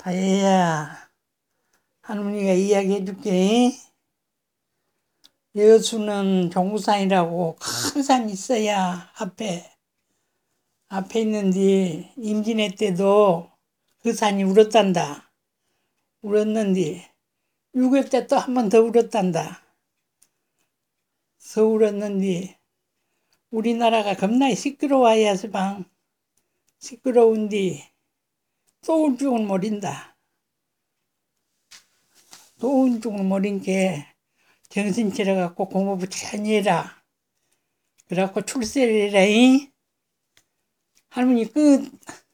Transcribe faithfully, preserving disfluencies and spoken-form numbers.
다혜야, 할머니가 이야기해 줄게. 여수는 종구산이라고 큰 산 있어야 앞에. 앞에 있는데 임진회 때도 그 산이 울었단다. 울었는데 유교 때 또 한 번 더 울었단다. 더 울었는데 우리나라가 겁나 시끄러워야 서방. 시끄러운데 또 울 줄은 모른다. 또 울 줄은 모른 게 정신 차려갖고 공부 부지런히 해라. 그래갖고 출세를 해라. 이? 할머니 끝.